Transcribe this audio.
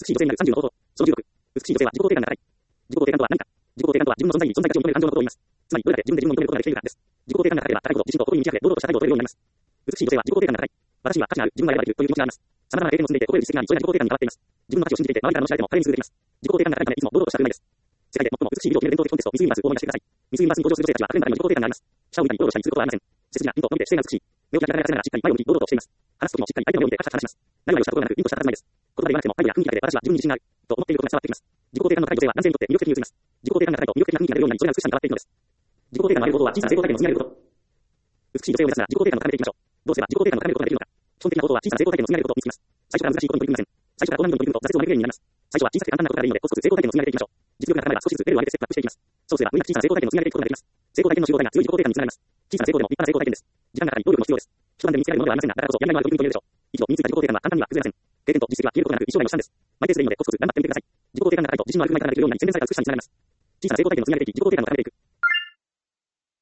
しい女性になる30の方法。その16。美しい女性は自己肯定感が高い。自己肯定感とは何か。自己肯定感とは自分の存在に存在価値を認める感情のことを言います。つまり、どれだけ自分で自分を認めることができているかです。自己肯定感が高ければ高いほど自信と誇りに満ち溢れ、堂々とした態度を取れるようになります。美しい女性は自己肯定感が高い。私には価値がある、自分がやればできるという気持ちがあります。様々な経験を積んでいて、誇れる実績があり、それが自己肯定感に変わっています。自分の価値を信じていて、周りからの知られても彼に優れています。自己肯定感が高いため、いつも堂々とした振る舞いです。世界で最も美しい美を決める伝統的コンテスト、ミスユニバースを思い出してください。ミスユニバースに登場する女性たちは、あふれんばかりの自己肯定感があります。シャオみたいに堂々としたりすることはありません。背筋がピンと伸びて姿勢が美しい。目を開きながらしっかり前を向き、堂々としています。話すときもしっかり相手の目を見てカシャカシャ話します。何々をしたことがなく、凛とした佇まいです。言葉で言わなくても、態度や雰囲気だけで私は自分に自信がある。と思っていることが伝わってきます。自己肯定感の高い女性は男性にとって魅力的に映ります。自己肯定感が高いと魅力的な雰囲気が出るようになり、それが美しさに変わっていくのです。自己肯定感のある行動は小さな成功体験を積み上げること。美しい女性を目指すなら自己肯定感を高めていきましょう。どうすれば自己肯定感を高めることができるのか。基本的な行動は小さな成功体験を積み上げることを見つけます。最初から難しいことに取り組みません。最初から高難度に取り組むと挫折を招く原因になります。最初は小さく簡単なことがいいので、コツコツ成功体験を積み上げていきましょう。実力が高まれば少しずつレベルを上げてステップアップしていきます。そうすれば無理なく小さな成功体験を積み上げていくことができます。成功体験の集合体が強い自己肯定感につながります。小さな成功でも立派な成功体験です。時間がかかり、能力も必要です。一晩で見つけられるものではありませんが、だからこそやりがいのある取り組みと言えるでしょう。以上、身についた自己肯定感は簡単には崩れません。経験と実績は消えることなく一生涯の資産です。マイペースでいいのでコツコツ頑張ってみてください。自己肯定感が高いと自信のある車にからできるようになり、洗練された美しさにつながります。小さな成功体験を積み上げていき、自己肯定感を高めていく。